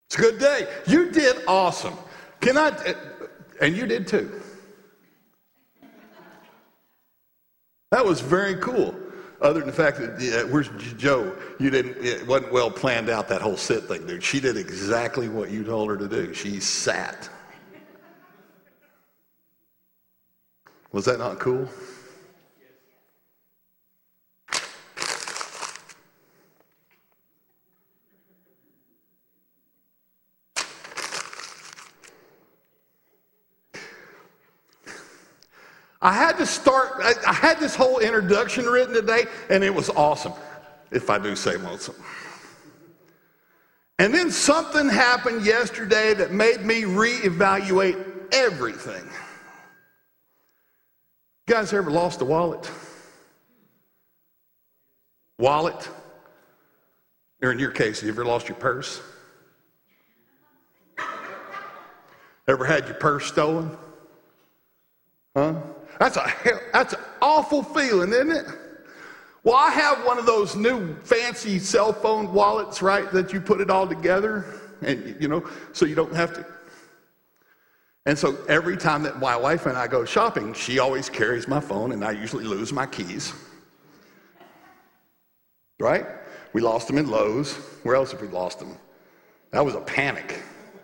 It's a good day. You did awesome. And you did too. That was very cool. Other than the fact that, where's Joe? It wasn't well planned out, that whole sit thing, dude. She did exactly what you told her to do. She sat. Was that not cool? I had this whole introduction written today, and it was awesome, if I do say most. And then something happened yesterday that made me reevaluate everything. You guys ever lost a wallet? Wallet? Or in your case, you ever lost your purse? Ever had your purse stolen? Huh? That's an awful feeling, isn't it? Well, I have one of those new fancy cell phone wallets, right, that you put it all together, and so you don't have to. And so every time that my wife and I go shopping, she always carries my phone, and I usually lose my keys. Right? We lost them in Lowe's. Where else have we lost them? That was a panic.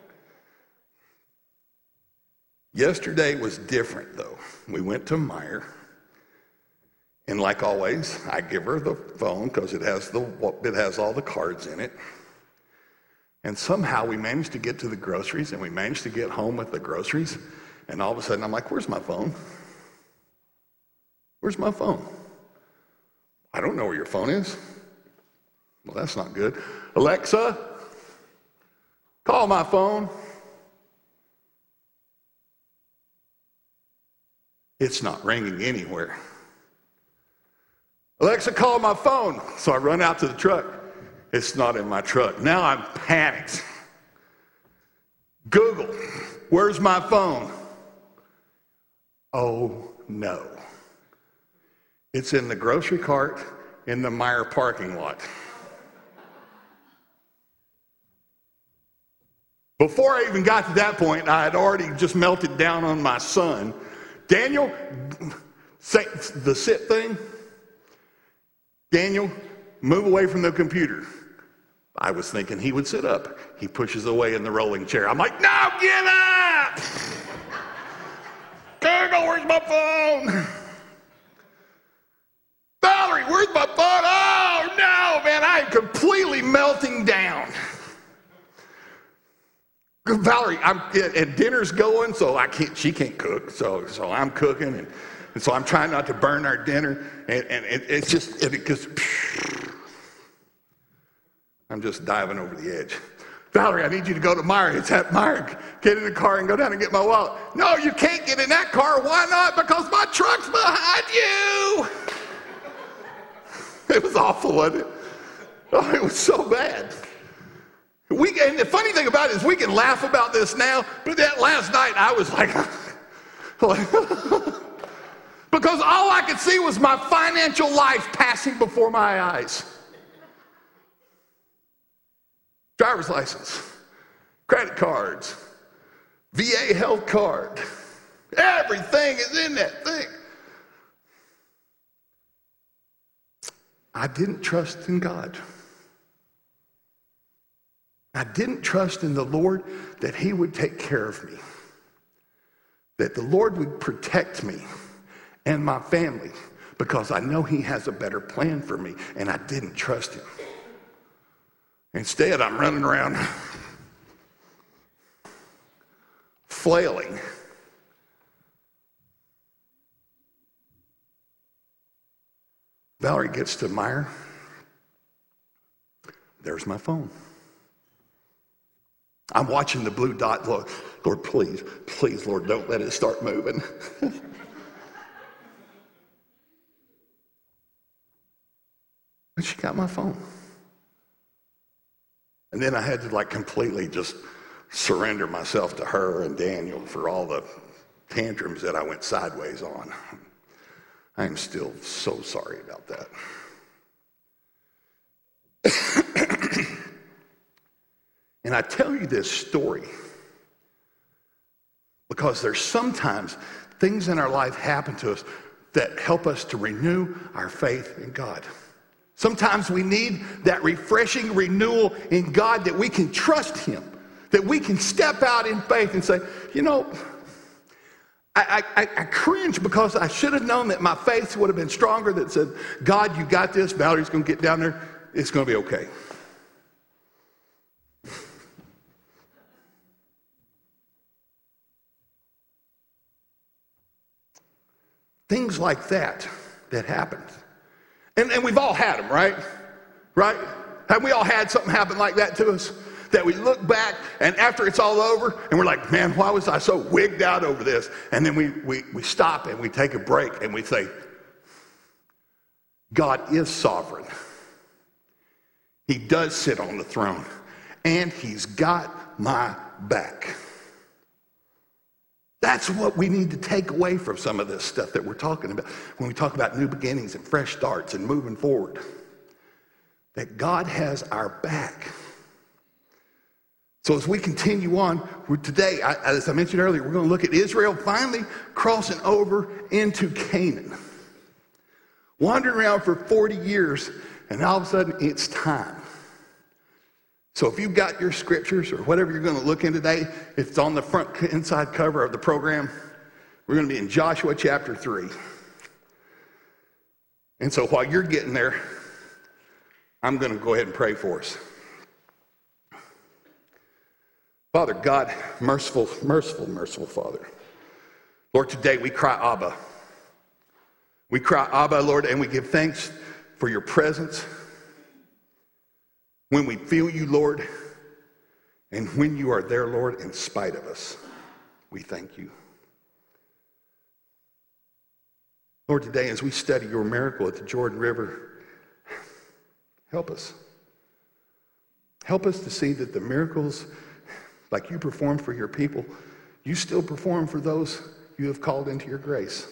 Yesterday was different, though. We went to Meijer, and like always, I give her the phone because it has all the cards in it. And somehow we managed to get to the groceries, and we managed to get home with the groceries. And all of a sudden, I'm like, "Where's my phone? Where's my phone? I don't know where your phone is." Well, that's not good. Alexa, call my phone. It's not ringing anywhere. Alexa, call my phone. So I run out to the truck. It's not in my truck. Now I'm panicked. Google, where's my phone? Oh, no. It's in the grocery cart in the Meijer parking lot. Before I even got to that point, I had already just melted down on my son. Daniel, say the sit thing. Daniel, move away from the computer. I was thinking he would sit up. He pushes away in the rolling chair. I'm like, "No, get up! Google, where's my phone? Valerie, where's my phone? Oh, no, man, I am completely melting down." Valerie, and dinner's going, so she can't cook, so I'm cooking, and so I'm trying not to burn our dinner, and it's just, because I'm just diving over the edge. "Valerie, I need you to go to Meijer. It's at Meijer. Get in the car and go down and get my wallet." "No, you can't get in that car." "Why not?" "Because my truck's behind you." It was awful, wasn't it? Oh, it was so bad. And the funny thing about it is we can laugh about this now, but that last night I was like because all I could see was my financial life passing before my eyes. Driver's license, credit cards, VA health card, everything is in that thing. I didn't trust in God. I didn't trust in the Lord that he would take care of me, that the Lord would protect me and my family, because I know he has a better plan for me, and I didn't trust him. Instead, I'm running around flailing. Valerie gets to Meijer. There's my phone. I'm watching the blue dot. Lord, please, Lord, don't let it start moving. But she got my phone. And then I had to completely just surrender myself to her and Daniel for all the tantrums that I went sideways on. I am still so sorry about that. And I tell you this story because there's sometimes things in our life happen to us that help us to renew our faith in God. Sometimes we need that refreshing renewal in God, that we can trust him, that we can step out in faith and say, you know, I cringe because I should have known that my faith would have been stronger, that said, God, you got this. Valerie's going to get down there. It's going to be okay. Things like that happen. And we've all had them, right? Right? Have we all had something happen like that to us? That we look back, and after it's all over, and we're like, man, why was I so wigged out over this? And then we stop and we take a break and we say, God is sovereign. He does sit on the throne, and he's got my back. That's what we need to take away from some of this stuff that we're talking about when we talk about new beginnings and fresh starts and moving forward. That God has our back. So as we continue on, today, as I mentioned earlier, we're going to look at Israel finally crossing over into Canaan. Wandering around for 40 years, and all of a sudden it's time. So if you've got your scriptures or whatever you're going to look in today, it's on the front inside cover of the program. We're going to be in Joshua chapter 3. And so while you're getting there, I'm going to go ahead and pray for us. Father God, merciful, merciful, merciful Father. Lord, today we cry Abba. We cry Abba, Lord, and we give thanks for your presence. When we feel you, Lord, and when you are there, Lord, in spite of us, we thank you. Lord, today as we study your miracle at the Jordan River, help us. Help us to see that the miracles like you performed for your people, you still perform for those you have called into your grace.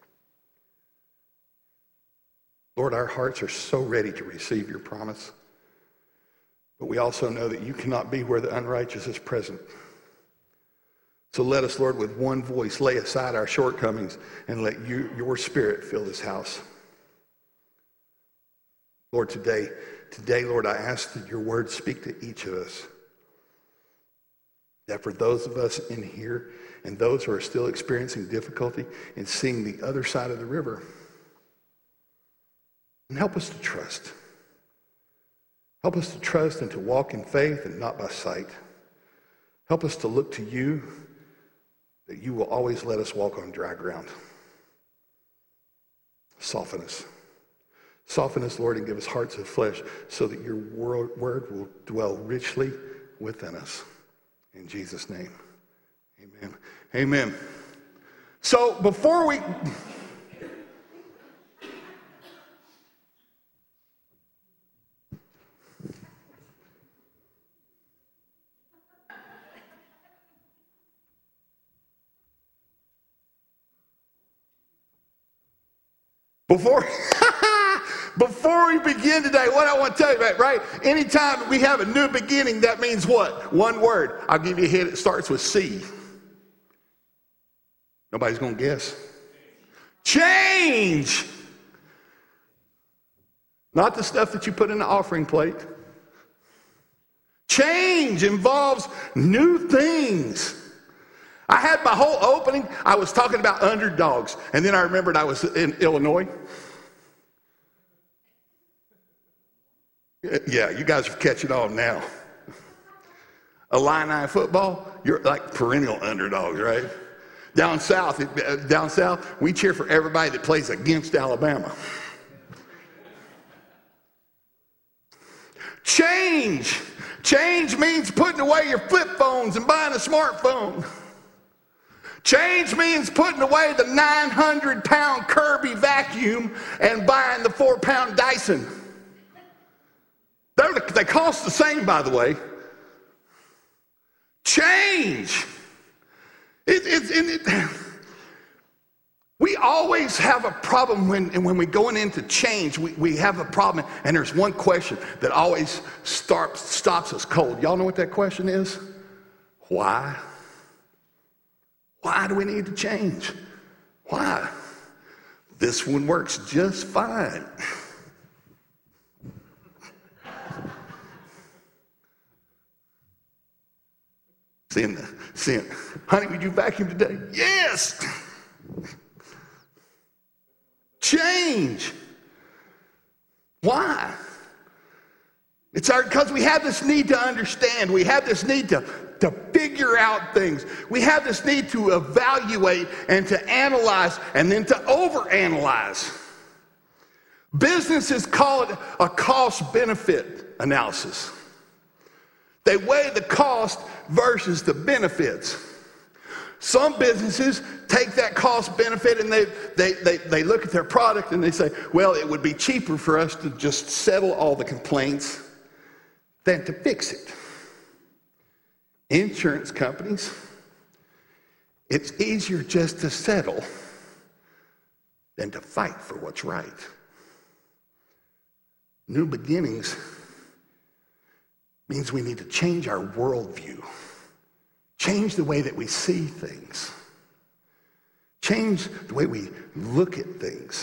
Lord, our hearts are so ready to receive your promise. But we also know that you cannot be where the unrighteous is present. So let us, Lord, with one voice lay aside our shortcomings and let your Spirit fill this house. Lord, today, Lord, I ask that your word speak to each of us. That for those of us in here and those who are still experiencing difficulty in seeing the other side of the river, and help us to trust. Help us to trust and to walk in faith and not by sight. Help us to look to you, that you will always let us walk on dry ground. Soften us. Soften us, Lord, and give us hearts of flesh so that your word will dwell richly within us. In Jesus' name, amen. Amen. So before we... Before we begin today, what I want to tell you about, right? Anytime we have a new beginning, that means what? One word. I'll give you a hint. It starts with C. Nobody's going to guess. Change. Not the stuff that you put in the offering plate. Change involves new things. I had my whole opening, I was talking about underdogs. And then I remembered I was in Illinois. Yeah, you guys are catching on now. Illini football, you're like perennial underdogs, right? Down south, we cheer for everybody that plays against Alabama. Change. Change means putting away your flip phones and buying a smartphone. Change means putting away the 900-pound Kirby vacuum and buying the 4-pound Dyson. They cost the same, by the way. Change. We We always have a problem when we're going into change. We have a problem, and there's one question that always stops us cold. Y'all know what that question is? Why? Why do we need to change? Why? This one works just fine. Seeing, honey, would you vacuum today? Yes. Change. Why? It's because we have this need to understand. We have this need to figure out things. We have this need to evaluate and to analyze and then to overanalyze. Businesses call it a cost-benefit analysis. They weigh the cost versus the benefits. Some businesses take that cost benefit and they look at their product and they say, well, it would be cheaper for us to just settle all the complaints than to fix it. Insurance companies, it's easier just to settle than to fight for what's right. New beginnings means we need to change our worldview, change the way that we see things, change the way we look at things.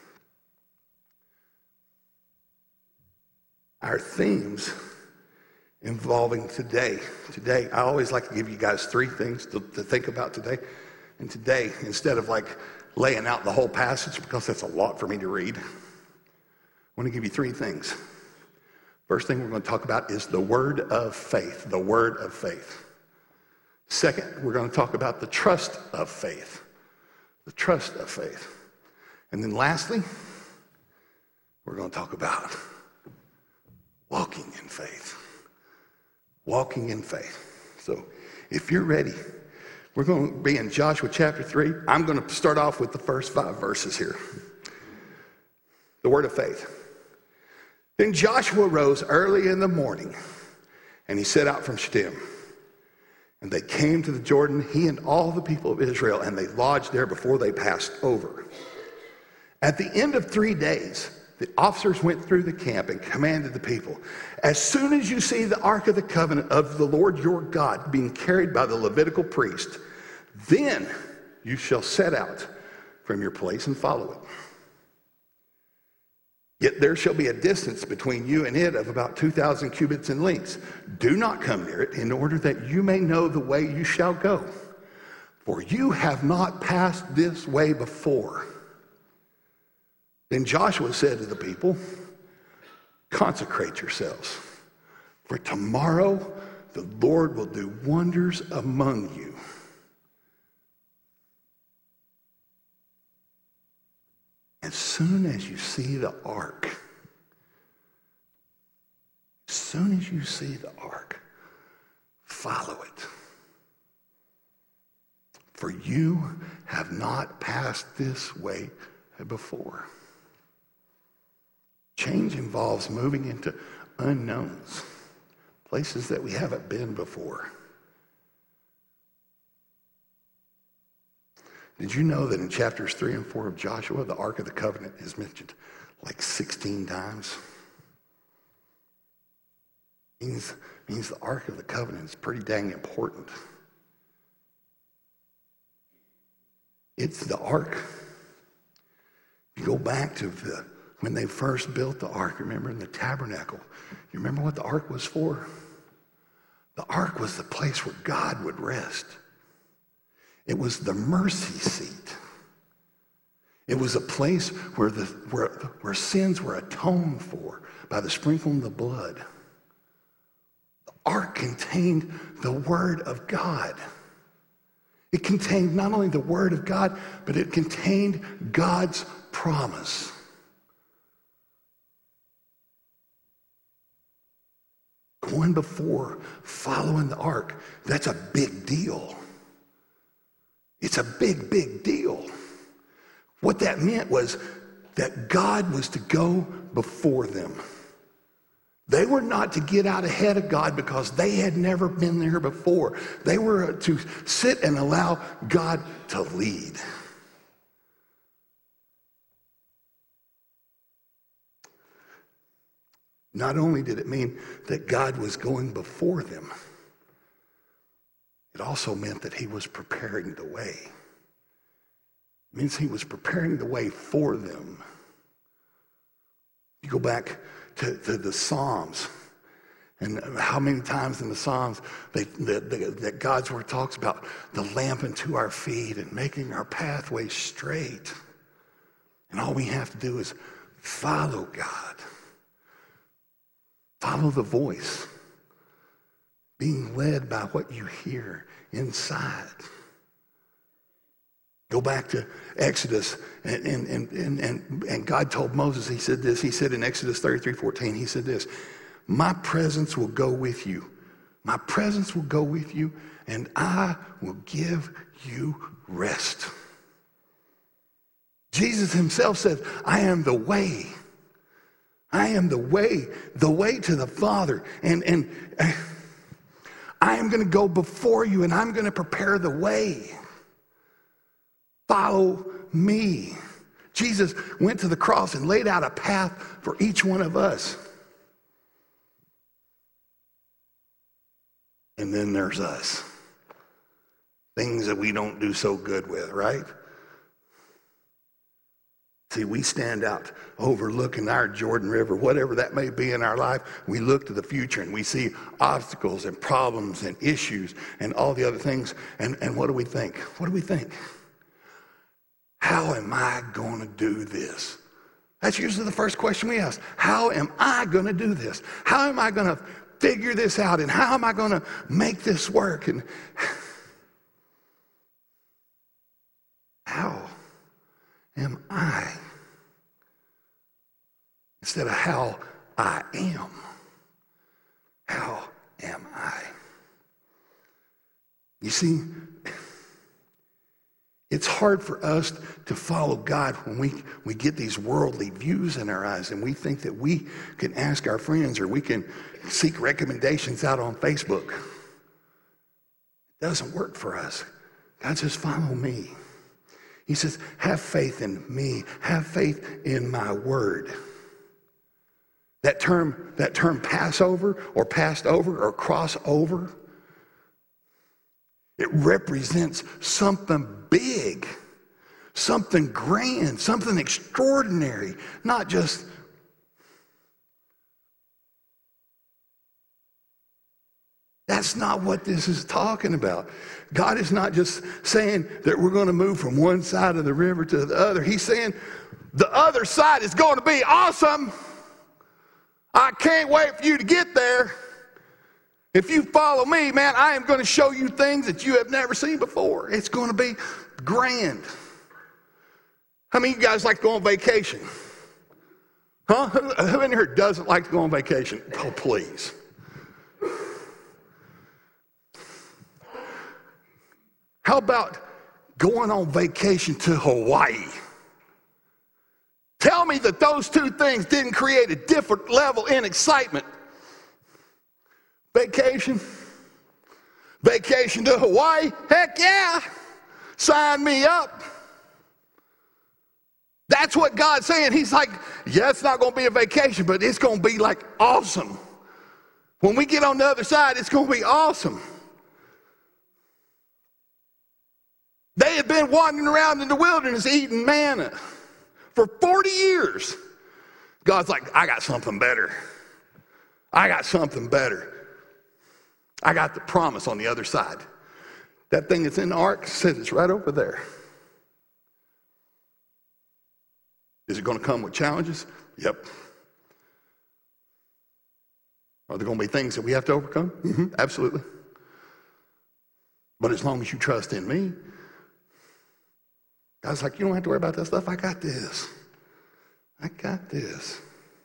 Our themes involving today. Today, I always like to give you guys 3 things to think about today. And today, instead of like laying out the whole passage, because that's a lot for me to read, I want to give you 3 things. First thing we're going to talk about is the word of faith, the word of faith. Second, we're going to talk about the trust of faith, the trust of faith. And then lastly, we're going to talk about walking in faith, walking in faith. So if you're ready, we're going to be in Joshua chapter 3. I'm going to start off with the first 5 verses here. The word of faith. Then Joshua rose early in the morning, and he set out from Shittim. And they came to the Jordan, he and all the people of Israel, and they lodged there before they passed over. At the end of 3 days, the officers went through the camp and commanded the people, as soon as you see the Ark of the Covenant of the Lord your God being carried by the Levitical priest, then you shall set out from your place and follow it. Yet there shall be a distance between you and it of about 2,000 cubits in length. Do not come near it, in order that you may know the way you shall go. For you have not passed this way before. Then Joshua said to the people, consecrate yourselves, for tomorrow the Lord will do wonders among you. As soon as you see the ark, follow it. For you have not passed this way before. Change involves moving into unknowns, places that we haven't been before. Did you know that in chapters 3 and 4 of Joshua, the Ark of the Covenant is mentioned like 16 times? Means the Ark of the Covenant is pretty dang important. It's the Ark. You go back to when they first built the Ark, remember, in the tabernacle. You remember what the Ark was for? The Ark was the place where God would rest. It was the mercy seat. It was a place where sins were atoned for by the sprinkling of the blood. The ark contained the Word of God. It contained not only the Word of God, but it contained God's promise. Going before, following the ark, that's a big deal. It's a big, big deal. What that meant was that God was to go before them. They were not to get out ahead of God because they had never been there before. They were to sit and allow God to lead. not only did it mean that God was going before them, it also meant that he was preparing the way. It means he was preparing the way for them. You go back to the Psalms, and how many times in the Psalms that God's word talks about the lamp unto our feet and making our pathway straight. And all we have to do is follow God. Follow the voice. Being led by what you hear inside. Go back to Exodus, and God told Moses, he said this, he said in Exodus 33:14, he said this, my presence will go with you. My presence will go with you, and I will give you rest. Jesus himself said, I am the way. I am the way to the Father. And I am going to go before you, and I'm going to prepare the way. Follow me. Jesus went to the cross and laid out a path for each one of us. And then there's us. Things that we don't do so good with, right? See, we stand out overlooking our Jordan River, whatever that may be in our life. We look to the future and we see obstacles and problems and issues and all the other things. And what do we think? What do we think? How am I going to do this? That's usually the first question we ask. How am I going to do this? How am I going to figure this out? And how am I going to make this work? And how am I? Instead of how I am. How am I? You see, it's hard for us to follow God when we get these worldly views in our eyes and we think that we can ask our friends or we can seek recommendations out on Facebook. It doesn't work for us. God says, follow me. He says, have faith in me. Have faith in my word. That term Passover or passed over or cross over, it represents something big, something grand, something extraordinary, not just that's not what this is talking about. God is not just saying that we're going to move from one side of the river to the other. He's saying the other side is going to be awesome. I can't wait for you to get there. If you follow me, man, I am going to show you things that you have never seen before. It's going to be grand. How many of you guys like to go on vacation? Huh? Who in here doesn't like to go on vacation? Oh, please. How about going on vacation to Hawaii? Tell me that those two things didn't create a different level in excitement. Vacation to Hawaii, heck yeah, sign me up. That's what God's saying. He's like, yeah, it's not going to be a vacation, but it's going to be like awesome. When we get on the other side, it's going to be awesome. They had been wandering around in the wilderness eating manna for 40 years. God's like, I got something better. I got something better. I got the promise on the other side. That thing that's in the ark says it's right over there. Is it going to come with challenges? Yep. Are there going to be things that we have to overcome? Mm-hmm, absolutely. But as long as you trust in me, God's like, you don't have to worry about that stuff. I got this. I got this.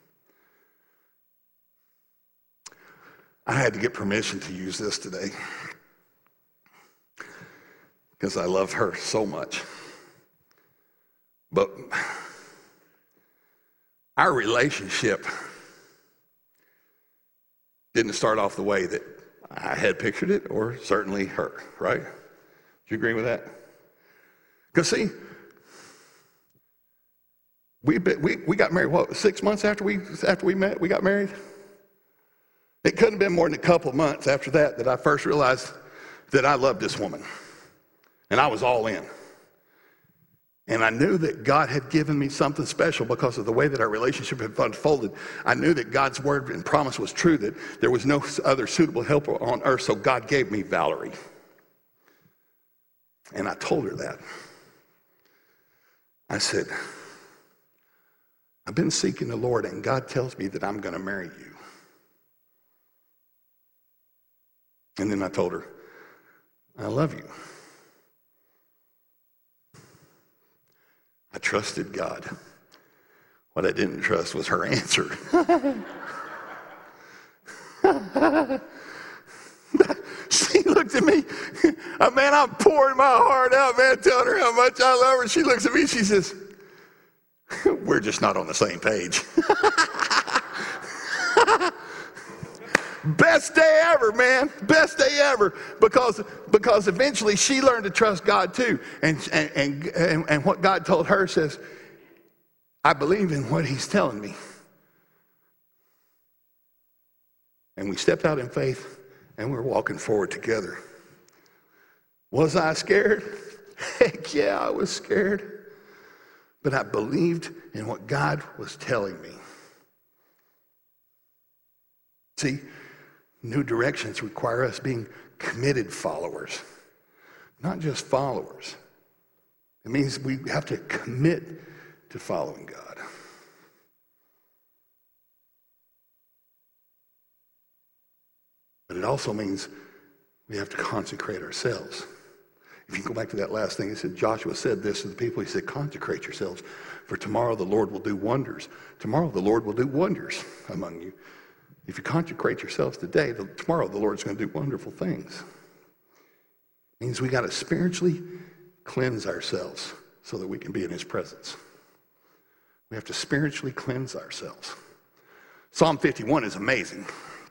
I had to get permission to use this today because I love her so much. But our relationship didn't start off the way that I had pictured it, or certainly her, right? Do you agree with that? Because see, we got married, 6 months after we met, we got married? It couldn't have been more than a couple of months after that I first realized that I loved this woman. And I was all in. And I knew that God had given me something special because of the way that our relationship had unfolded. I knew that God's word and promise was true, that there was no other suitable helper on earth, so God gave me Valerie. And I told her that. I said, I've been seeking the Lord, and God tells me that I'm going to marry you. And then I told her, I love you. I trusted God. What I didn't trust was her answer. She looked at me. Man, I'm pouring my heart out, man, telling her how much I love her. She looks at me, she says, we're just not on the same page. Best day ever, man. Best day ever. Because eventually she learned to trust God too. And what God told her says, I believe in what he's telling me. And we stepped out in faith and we're walking forward together. Was I scared? Heck yeah, I was scared. But I believed in what God was telling me. See, new directions require us being committed followers, not just followers. It means we have to commit to following God. But it also means we have to consecrate ourselves. If you go back to that last thing, he said, Joshua said this to the people. He said, consecrate yourselves, for tomorrow the Lord will do wonders. Tomorrow the Lord will do wonders among you. If you consecrate yourselves today, tomorrow the Lord's going to do wonderful things. It means we got to spiritually cleanse ourselves so that we can be in his presence. We have to spiritually cleanse ourselves. Psalm 51 is amazing.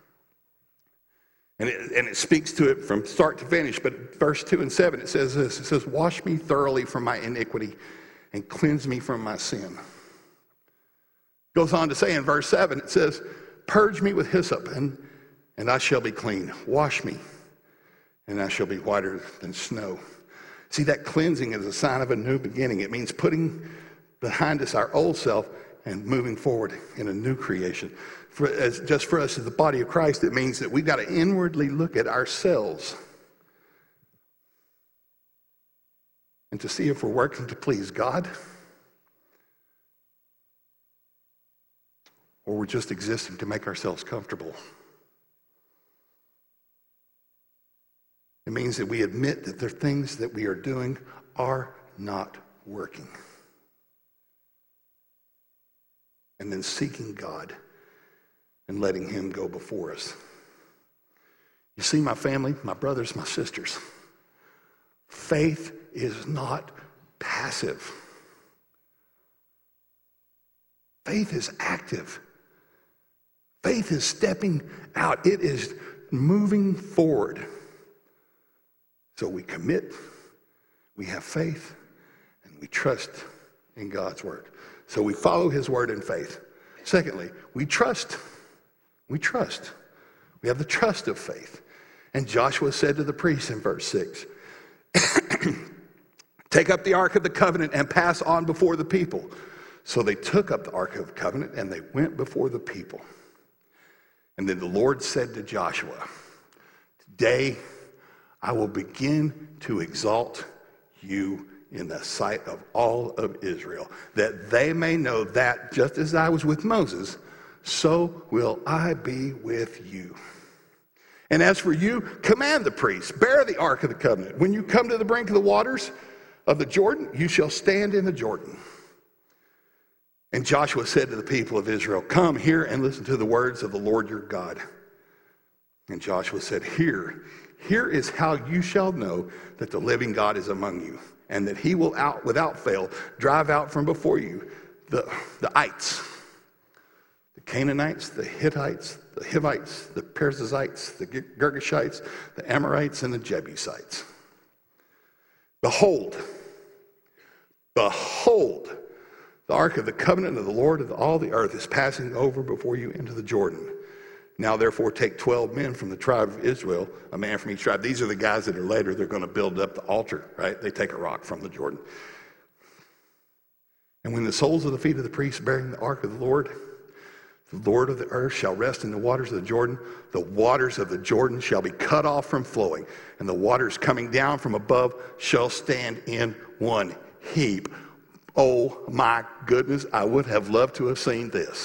And it speaks to it from start to finish. But verse 2 and 7, it says this. It says, wash me thoroughly from my iniquity and cleanse me from my sin. It goes on to say in verse 7, it says, purge me with hyssop, and I shall be clean. Wash me, and I shall be whiter than snow. See, that cleansing is a sign of a new beginning. It means putting behind us our old self and moving forward in a new creation. Just for us as the body of Christ, it means that we've got to inwardly look at ourselves and to see if we're working to please God, or we're just existing to make ourselves comfortable. It means that we admit that the things that we are doing are not working. And then seeking God and letting him go before us. You see, my family, my brothers, my sisters, faith is not passive. Faith is active. Faith is stepping out. It is moving forward. So we commit, we have faith, and we trust in God's word. So we follow his word in faith. Secondly, we trust. We trust. We have the trust of faith. And Joshua said to the priests in verse 6, take up the Ark of the Covenant and pass on before the people. So they took up the Ark of the Covenant and they went before the people. And then the Lord said to Joshua, today I will begin to exalt you in the sight of all of Israel, that they may know that just as I was with Moses, so will I be with you. And as for you, command the priests, bear the Ark of the Covenant. When you come to the brink of the waters of the Jordan, you shall stand in the Jordan. And Joshua said to the people of Israel, come here and listen to the words of the Lord your God. And Joshua said, here is how you shall know that the living God is among you, and that he will without fail drive out from before you the ites, the Canaanites, the Hittites, the Hivites, the Perizzites, the Girgashites, the Amorites, and the Jebusites. Behold, the ark of the covenant of the Lord of all the earth is passing over before you into the Jordan. Now, therefore, take 12 men from the tribe of Israel, a man from each tribe. These are the guys that are later, they're going to build up the altar, right? They take a rock from the Jordan. And when the soles of the feet of the priests bearing the ark of the Lord of the earth shall rest in the waters of the waters of the Jordan shall be cut off from flowing, and the waters coming down from above shall stand in one heap. Oh my goodness, I would have loved to have seen this.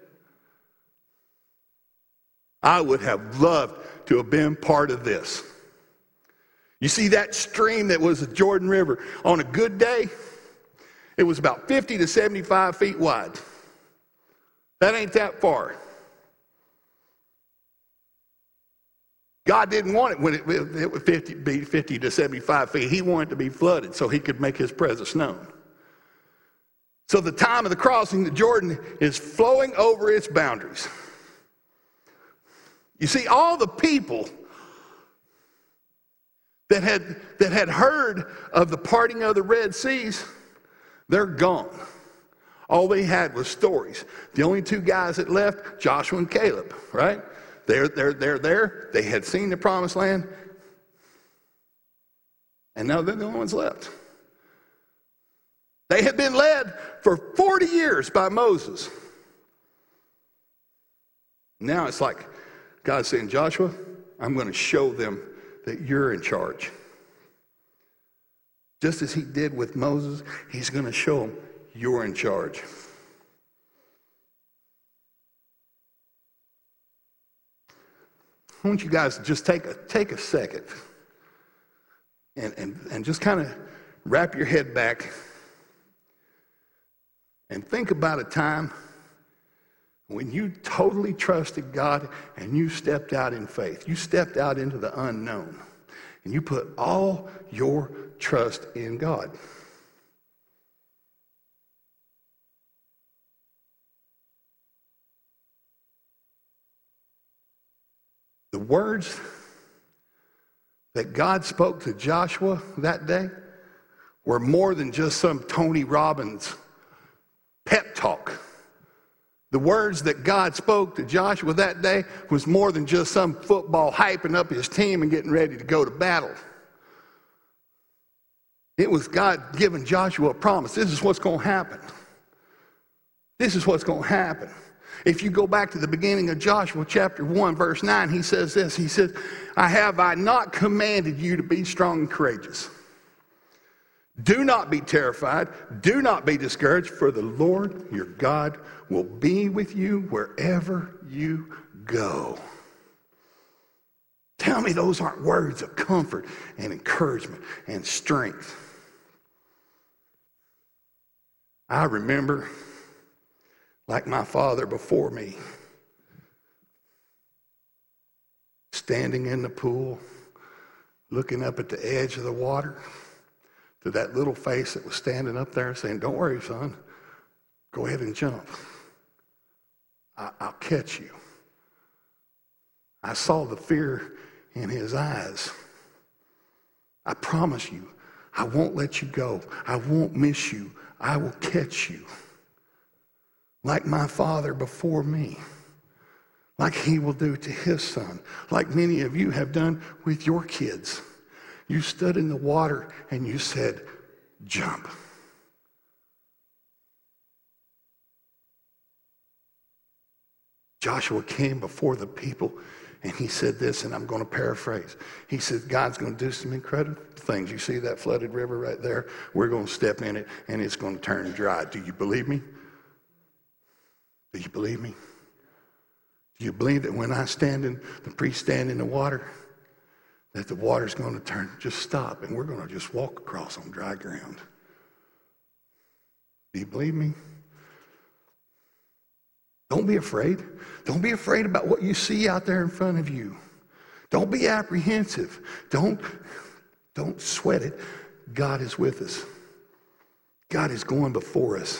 I would have loved to have been part of this. You see that stream that was the Jordan River, on a good day, it was about 50 to 75 feet wide. That ain't that far. God didn't want it when it would be 50 to 75 feet. He wanted it to be flooded so he could make his presence known. So the time of the crossing, the Jordan is flowing over its boundaries. You see, all the people that had heard of the parting of the Red Seas, they're gone. All they had was stories. The only two guys that left, Joshua and Caleb, right? They're there. They had seen the promised land. And now they're the only ones left. They had been led for 40 years by Moses. Now it's like God's saying, Joshua, I'm going to show them that you're in charge. Just as he did with Moses, he's going to show them you're in charge. I want you guys to just take a second and just kind of wrap your head back and think about a time when you totally trusted God and you stepped out in faith. You stepped out into the unknown and you put all your trust in God. The words that God spoke to Joshua that day were more than just some Tony Robbins pep talk. The words that God spoke to Joshua that day was more than just some football hyping up his team and getting ready to go to battle. It was God giving Joshua a promise. This is what's going to happen. This is what's going to happen. If you go back to the beginning of Joshua chapter 1, verse 9, he says this. He says, have I not commanded you to be strong and courageous? Do not be terrified. Do not be discouraged, for the Lord your God will be with you wherever you go. Tell me those aren't words of comfort and encouragement and strength. I remember, like my father before me, standing in the pool, looking up at the edge of the water, to that little face that was standing up there saying, don't worry, son, go ahead and jump. I'll catch you. I saw the fear in his eyes. I promise you, I won't let you go. I won't miss you. I will catch you. Like my father before me. Like he will do to his son. Like many of you have done with your kids. You stood in the water and you said, jump. Joshua came before the people and he said this, and I'm going to paraphrase. He said, God's going to do some incredible things. You see that flooded river right there? We're going to step in it and it's going to turn dry. Do you believe me? Do you believe me? Do you believe that when the priests stand in the water, that the water's going to just stop and we're going to just walk across on dry ground? Do you believe me? Don't be afraid. Don't be afraid about what you see out there in front of you. Don't be apprehensive. Don't sweat it. God is with us. God is going before us.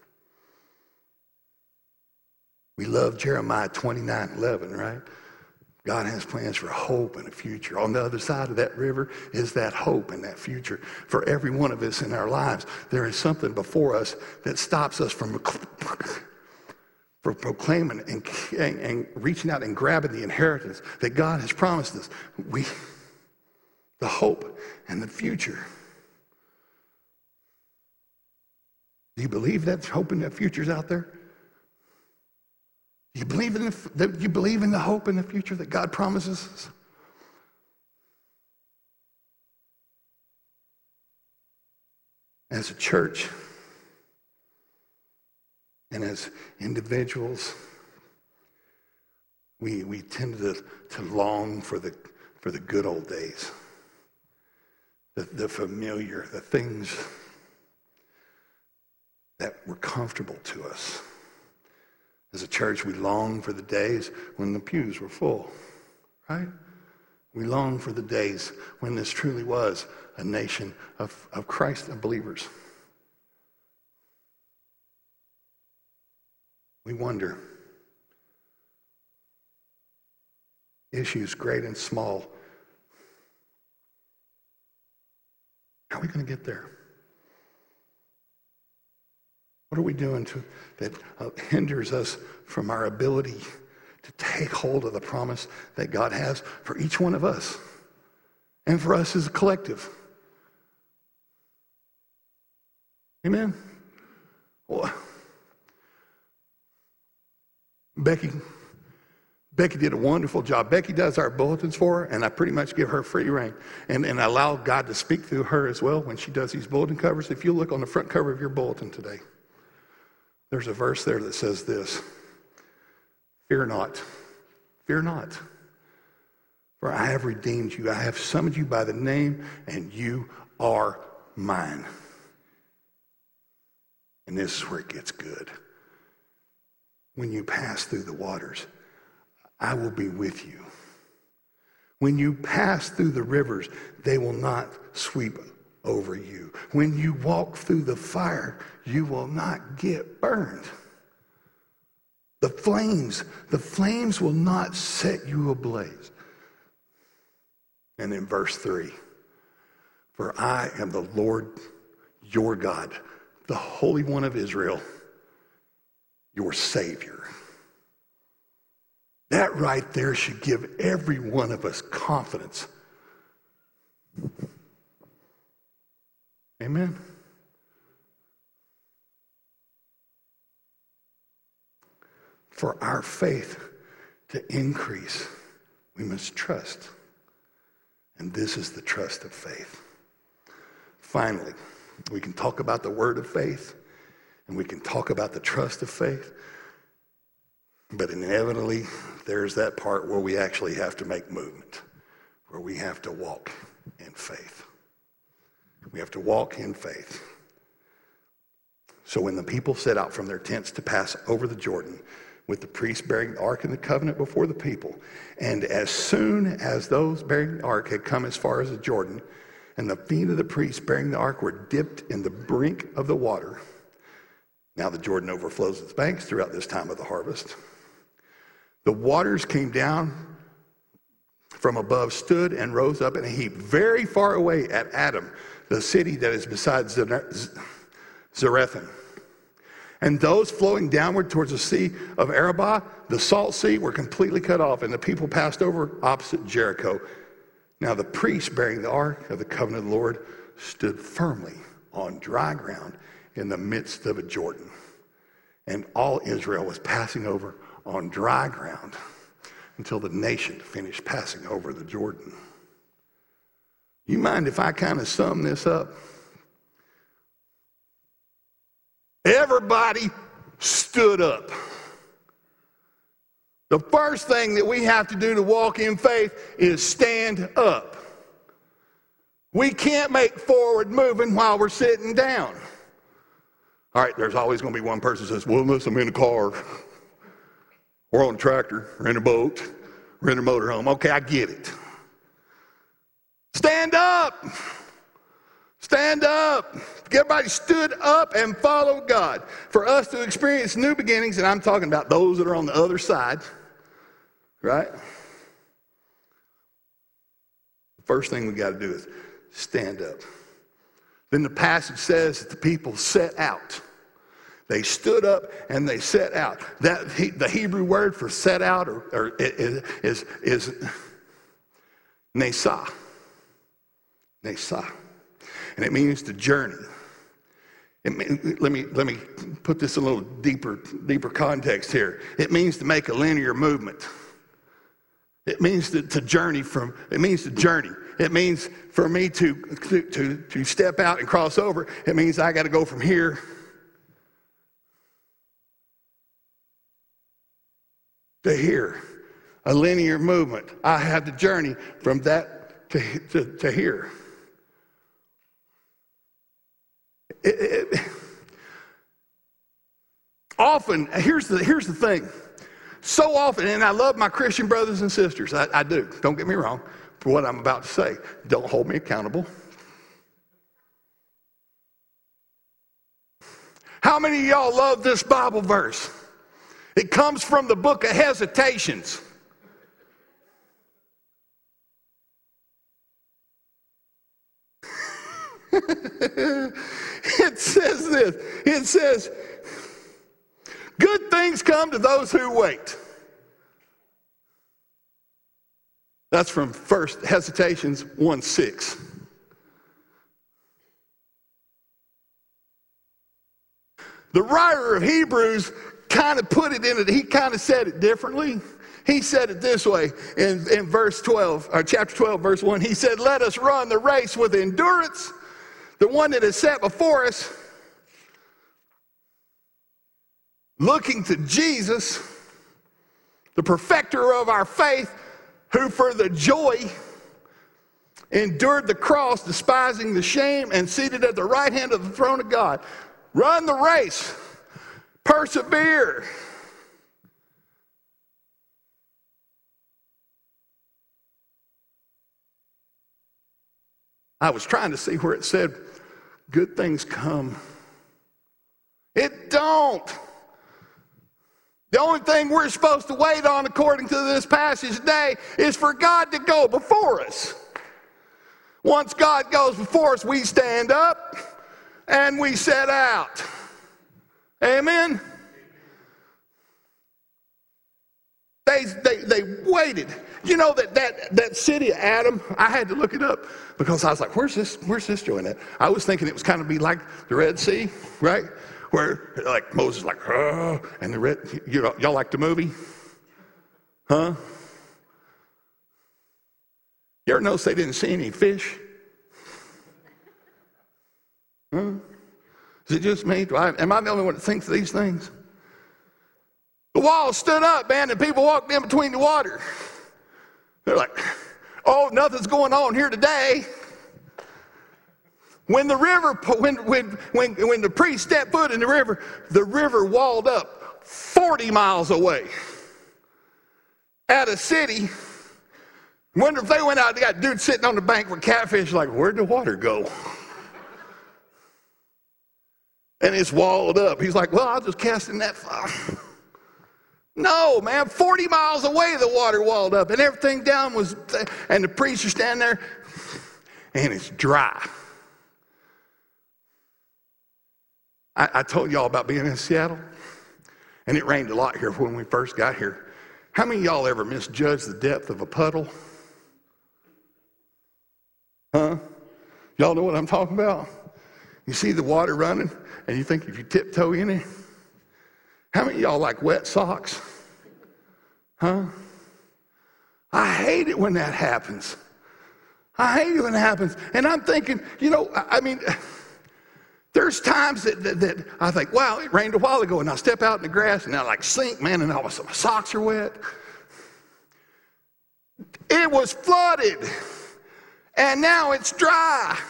We love Jeremiah 29:11, right? God has plans for hope and a future. On the other side of that river is that hope and that future for every one of us in our lives. There is something before us that stops us from for proclaiming and reaching out and grabbing the inheritance that God has promised us. The hope and the future. Do you believe that hope and that future's out there? Do you believe in the hope and the future that God promises us? As a church and as individuals, we tend to long for the good old days, the familiar, the things that were comfortable to us. As a church, we long for the days when the pews were full, right? We long for the days when this truly was a nation of Christ and believers. We wonder, issues great and small, how are we going to get there? What are we doing that hinders us from our ability to take hold of the promise that God has for each one of us and for us as a collective? Amen? Well, Becky did a wonderful job. Becky does our bulletins for her, and I pretty much give her free rein. And I allow God to speak through her as well when she does these bulletin covers. If you look on the front cover of your bulletin today, there's a verse there that says this: fear not, for I have redeemed you. I have summoned you by the name, and you are mine. And this is where it gets good. When you pass through the waters, I will be with you. When you pass through the rivers, they will not sweep over you. When you walk through the fire, you will not get burned. The flames will not set you ablaze. And in verse 3, for I am the Lord your God, the Holy One of Israel, your Savior. That right there should give every one of us confidence. Amen. For our faith to increase, we must trust. And this is the trust of faith. Finally, we can talk about the word of faith, and we can talk about the trust of faith, but inevitably, there's that part where we actually have to make movement, where we have to walk in faith. We have to walk in faith. So when the people set out from their tents to pass over the Jordan, with the priests bearing the ark and the covenant before the people, and as soon as those bearing the ark had come as far as the Jordan, and the feet of the priests bearing the ark were dipped in the brink of the water. Now the Jordan overflows its banks throughout this time of the harvest. The waters came down from above, stood and rose up in a heap very far away at Adam, the city that is beside Zarethan. And those flowing downward towards the sea of Arabah, the salt sea, were completely cut off, and the people passed over opposite Jericho. Now the priests bearing the ark of the covenant of the Lord stood firmly on dry ground in the midst of a Jordan. And all Israel was passing over on dry ground until the nation finished passing over the Jordan. You mind if I kind of sum this up? Everybody stood up. The first thing that we have to do to walk in faith is stand up. We can't make forward moving while we're sitting down. All right, there's always going to be one person who says, well, unless I'm in a car, or on a tractor, or in a boat, or in a motorhome. Okay, I get it. Stand up. Stand up. Everybody stood up and followed God. For us to experience new beginnings, and I'm talking about those that are on the other side, right? The first thing we got to do is stand up. Then the passage says that the people set out. They stood up and they set out. The Hebrew word for set out is nesah. Nesah. And it means to journey. Let me put this in a little deeper context here. It means to make a linear movement. It means to journey from. It means to journey. It means for me to step out and cross over. It means I got to go from here to here. A linear movement. I have to journey from that to here. Often, here's the thing. So often, and I love my Christian brothers and sisters. I do. Don't get me wrong for what I'm about to say. Don't hold me accountable. How many of y'all love this Bible verse? It comes from the book of Hesitations. It says this. It says, good things come to those who wait. That's from First Hesitations 1:6. The writer of Hebrews kind of put it in it. He kind of said it differently. He said it this way in verse 12, or chapter 12, verse 1. He said, let us run the race with endurance, the one that is set before us, looking to Jesus, the perfecter of our faith, who for the joy endured the cross, despising the shame, and seated at the right hand of the throne of God. Run the race. Persevere. I was trying to see where it said, good things come. It don't. The only thing we're supposed to wait on, according to this passage today, is for God to go before us. Once God goes before us, we stand up and we set out. Amen? They waited. You know that city of Adam, I had to look it up because I was like, where's this joint at? I was thinking it was kind of be like the Red Sea, right? Where like Moses like, oh, and the red, y'all like the movie? Huh? You ever notice they didn't see any fish? Huh? Is it just me? Am I the only one that thinks these things? The wall stood up, man, and people walked in between the water. They're like, oh, nothing's going on here today. When the river, when the priest stepped foot in the river walled up 40 miles away at a city. Wonder if they went out, they got dudes sitting on the bank with catfish like, where'd the water go? And it's walled up. He's like, well, I'll just cast in that far. No, man, 40 miles away the water walled up and everything down was, and the priests are standing there and it's dry. I told y'all about being in Seattle, and it rained a lot here when we first got here. How many of y'all ever misjudged the depth of a puddle? Huh? Y'all know what I'm talking about? You see the water running, and you think if you tiptoe in it. How many of y'all like wet socks? Huh? I hate it when that happens. I hate it when it happens. And I'm thinking, I mean, there's times that I think, wow, it rained a while ago, and I step out in the grass, and I like sink, man, and my socks are wet. It was flooded, and now it's dry.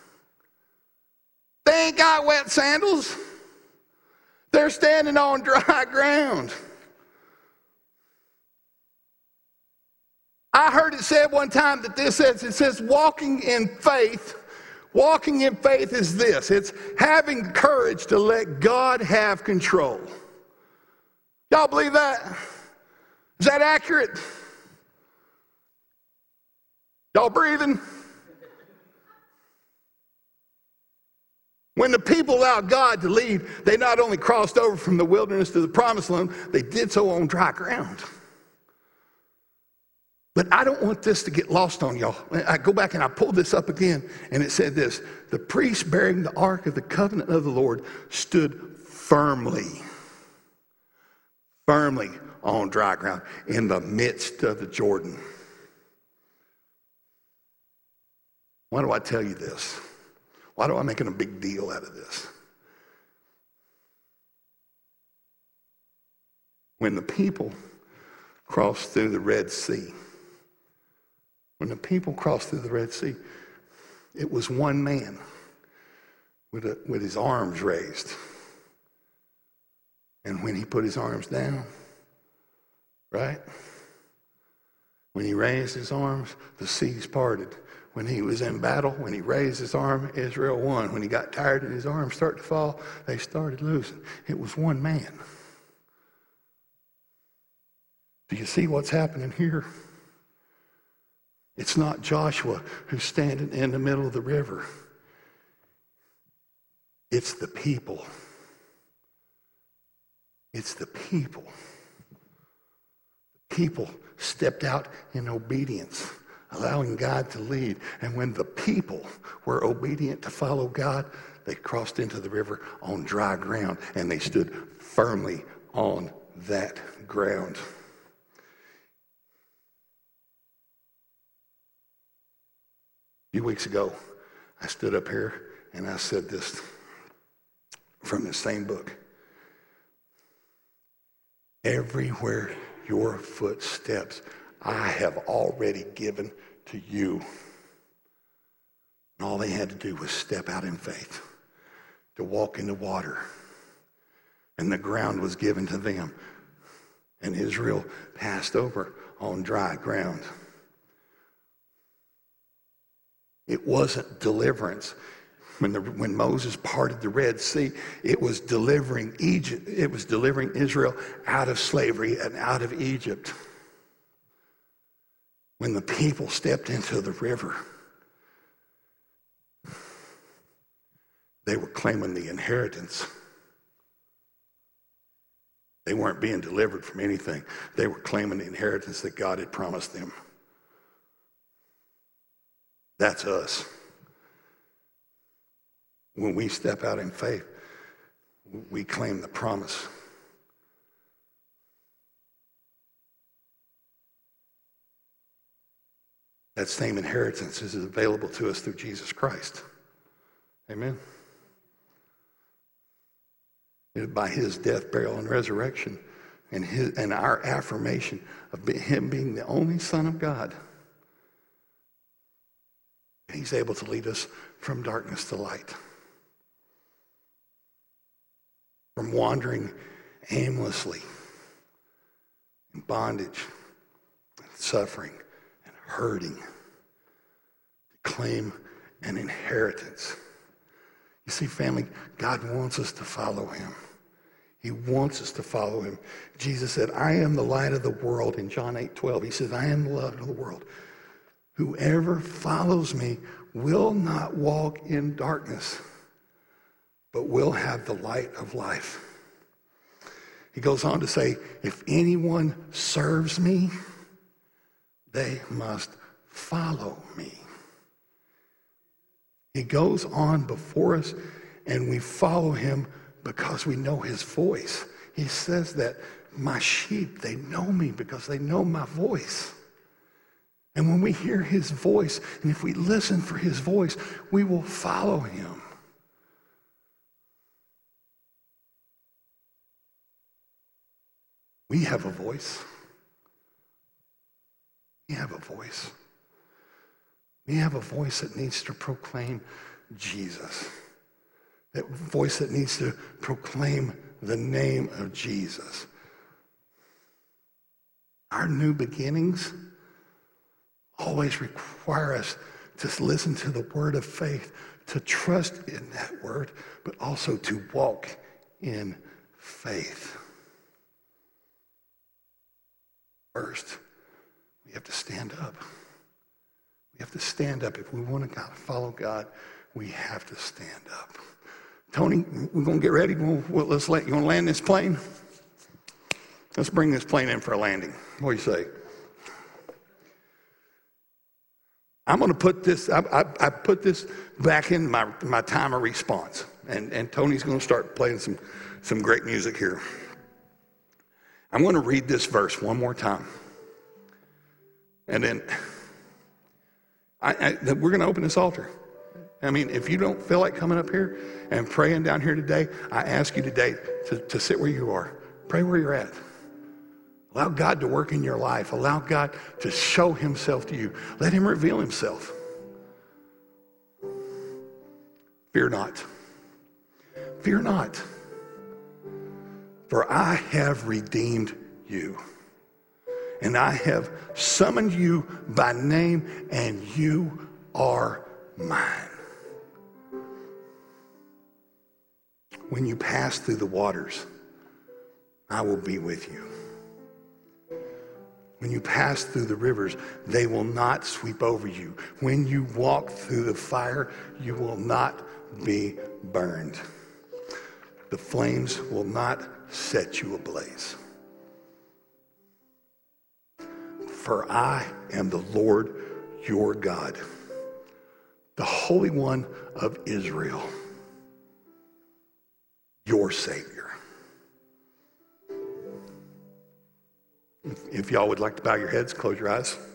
They ain't got wet sandals. They're standing on dry ground. I heard it said one time that it says walking in faith. Walking in faith is this. It's having courage to let God have control. Y'all believe that? Is that accurate? Y'all breathing? When the people allowed God to lead, they not only crossed over from the wilderness to the promised land, they did so on dry ground. But I don't want this to get lost on y'all. I go back and I pulled this up again, and it said this: the priest bearing the ark of the covenant of the Lord stood firmly on dry ground in the midst of the Jordan. Why do I tell you this? Why do I make a big deal out of this? When the people crossed through the Red Sea, it was one man with his arms raised. And when he put his arms down, right? When he raised his arms, the seas parted. When he was in battle, when he raised his arm, Israel won. When he got tired and his arms started to fall, they started losing. It was one man. Do you see what's happening here? It's not Joshua who's standing in the middle of the river. It's the people. It's the people. The people stepped out in obedience, allowing God to lead. And when the people were obedient to follow God, they crossed into the river on dry ground, and they stood firmly on that ground. A few weeks ago, I stood up here and I said this from the same book. Everywhere your foot steps, I have already given to you. And all they had to do was step out in faith, to walk in the water. And the ground was given to them. And Israel passed over on dry ground. It wasn't deliverance. When Moses parted the Red Sea, it was delivering Egypt. It was delivering Israel out of slavery and out of Egypt. When the people stepped into the river, they were claiming the inheritance. They weren't being delivered from anything. They were claiming the inheritance that God had promised them. That's us. When we step out in faith, we claim the promise. That same inheritance is available to us through Jesus Christ. Amen. By his death, burial, and resurrection, and our affirmation of him being the only Son of God, he's able to lead us from darkness to light. From wandering aimlessly in bondage, and suffering, and hurting, to claim an inheritance. You see, family, God wants us to follow him. He wants us to follow him. Jesus said, I am the light of the world in John 8:12. He says, I am the light of the world. Whoever follows me will not walk in darkness, but will have the light of life. He goes on to say, if anyone serves me, they must follow me. He goes on before us, and we follow him because we know his voice. He says that my sheep, they know me because they know my voice. And when we hear his voice, and if we listen for his voice, we will follow him. We have a voice. We have a voice. We have a voice that needs to proclaim Jesus. That voice that needs to proclaim the name of Jesus. Our new beginnings always require us to listen to the word of faith, to trust in that word, but also to walk in faith. First, we have to stand up. We have to stand up. If we want to follow God, we have to stand up. Tony, we're going to get ready. You want to land this plane? Let's bring this plane in for a landing. What do you say? I'm going to put this, I put this back in my time of response. And Tony's going to start playing some great music here. I'm going to read this verse one more time. And then we're going to open this altar. I mean, if you don't feel like coming up here and praying down here today, I ask you today to sit where you are. Pray where you're at. Allow God to work in your life. Allow God to show himself to you. Let him reveal himself. Fear not. Fear not. For I have redeemed you. And I have summoned you by name, and you are mine. When you pass through the waters, I will be with you. When you pass through the rivers, they will not sweep over you. When you walk through the fire, you will not be burned. The flames will not set you ablaze. For I am the Lord your God, the Holy One of Israel, your Savior. If y'all would like to bow your heads, close your eyes.